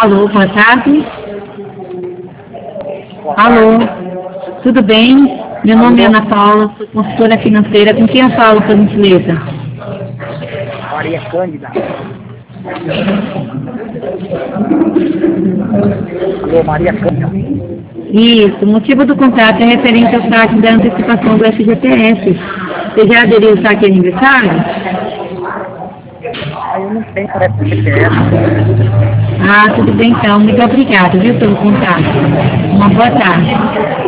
Alô, boa tarde. Alô, tudo bem? Meu nome é Ana Paula, sou consultora financeira. Com quem eu falo, por gentileza? Maria Cândida. Alô, Maria Cândida. Isso, o motivo do contato é referente ao saque da antecipação do FGTS. Você já aderiu ao saque aniversário? Eu não tenho FGTS. Ah, tudo bem então. Muito obrigada, viu, pelo contato. Uma boa tarde.